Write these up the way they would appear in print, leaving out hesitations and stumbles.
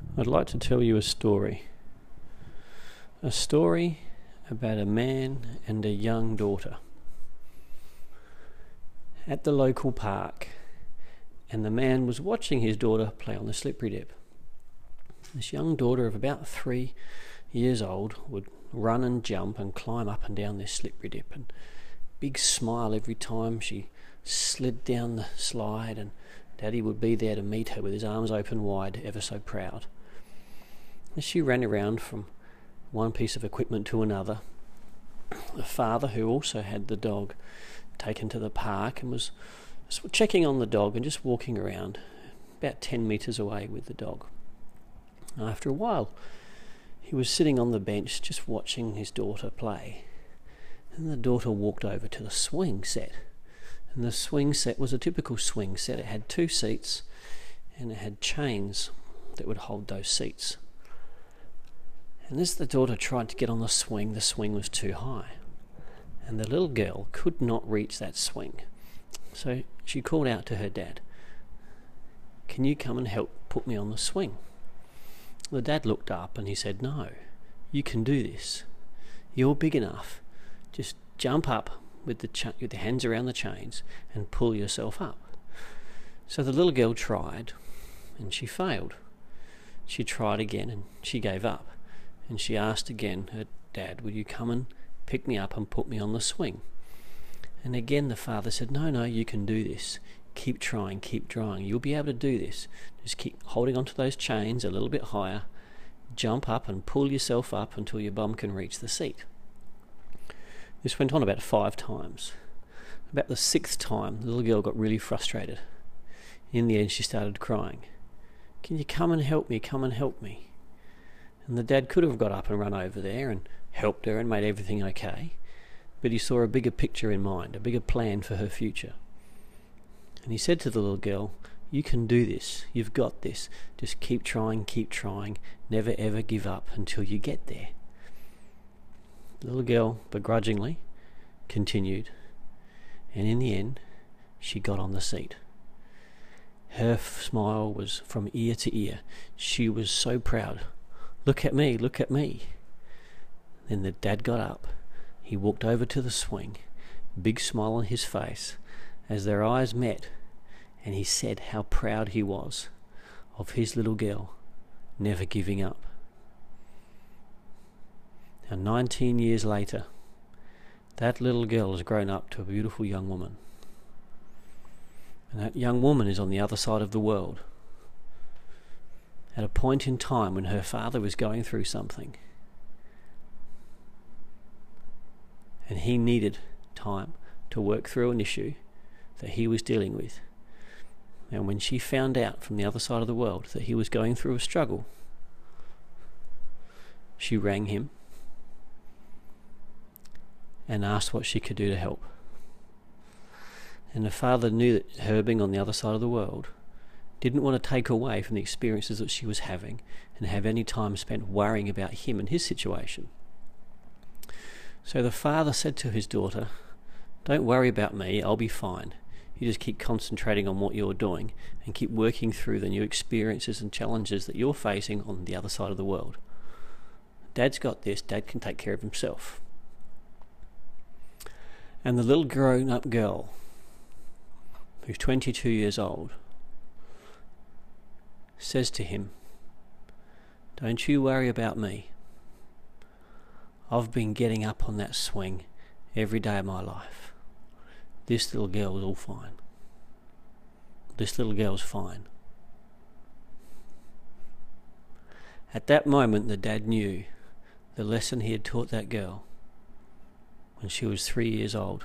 I'd like to tell you a story. A story about a man and a young daughter at the local park, and the man was watching his daughter play on the slippery dip. This young daughter of about 3 years old would run and jump and climb up and down this slippery dip, and big smile every time she slid down the slide, and Daddy would be there to meet her with his arms open wide, ever so proud. As she ran around from one piece of equipment to another, the father, who also had the dog taken to the park and was checking on the dog and just walking around about 10 metres away with the dog. After a while, he was sitting on the bench just watching his daughter play, and the daughter walked over to the swing set. And the swing set was a typical swing set. It had 2 seats and it had chains that would hold those seats. And as the daughter tried to get on the swing was too high, and the little girl could not reach that swing. So she called out to her dad, "Can you come and help put me on the swing?" The dad looked up and he said, "No, you can do this. You're big enough. Just jump up with the hands around the chains and pull yourself up." So the little girl tried and she failed. She tried again and she gave up. And she asked again her dad, "Will you come and pick me up and put me on the swing?" And again the father said, No, you can do this. Keep trying. You'll be able to do this. Just keep holding onto those chains a little bit higher. Jump up and pull yourself up until your bum can reach the seat. This went on about 5 times. About the 6th time, the little girl got really frustrated. In the end, she started crying. "Can you come and help me? Come and help me." And the dad could have got up and run over there and helped her and made everything okay, but he saw a bigger picture in mind, a bigger plan for her future. And he said to the little girl, "You can do this. You've got this. Just keep trying. Never ever give up until you get there." The little girl begrudgingly continued, and in the end, she got on the seat. Her smile was from ear to ear. She was so proud. Look at me. Then the dad got up. He walked over to the swing, big smile on his face, as their eyes met, and he said how proud he was of his little girl never giving up. Now 19 years later, that little girl has grown up to a beautiful young woman. And that young woman is on the other side of the world, at a point in time when her father was going through something, and he needed time to work through an issue that he was dealing with. And when she found out from the other side of the world that he was going through a struggle, she rang him and asked what she could do to help. And the father knew that her being on the other side of the world didn't want to take away from the experiences that she was having and have any time spent worrying about him and his situation. So the father said to his daughter, "Don't worry about me, I'll be fine. You just keep concentrating on what you're doing and keep working through the new experiences and challenges that you're facing on the other side of the world. Dad's got this, Dad can take care of himself." And the little grown-up girl, who's 22 years old, says to him, "Don't you worry about me. I've been getting up on that swing every day of my life. This little girl is all fine. This little girl's fine." At that moment, the dad knew the lesson he had taught that girl when she was 3 years old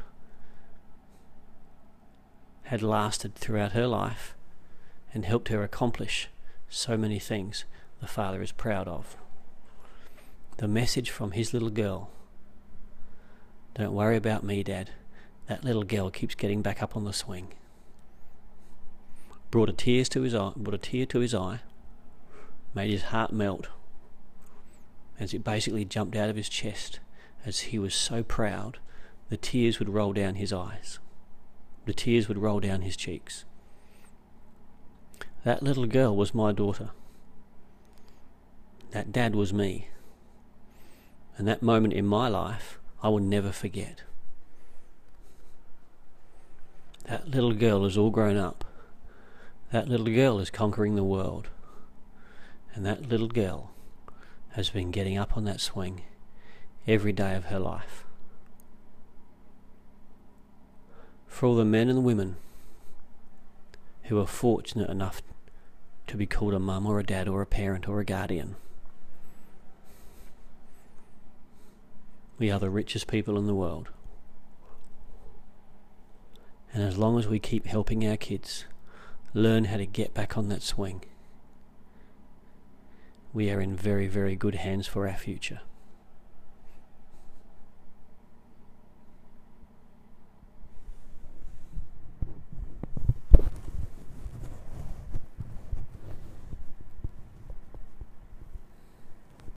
had lasted throughout her life and helped her accomplish so many things the father is proud of. The message from his little girl, "Don't worry about me, Dad. That little girl keeps getting back up on the swing," brought a tear to his eye, made his heart melt, as it basically jumped out of his chest as he was so proud. The tears would roll down his eyes. The tears would roll down his cheeks. That little girl was my daughter. that dad was me. And that moment in my life, I will never forget. That little girl is all grown up. That little girl is conquering the world. And that little girl has been getting up on that swing every day of her life. For all the men and the women who are fortunate enough to be called a mum or a dad or a parent or a guardian, we are the richest people in the world. And as long as we keep helping our kids learn how to get back on that swing, we are in very, very good hands for our future.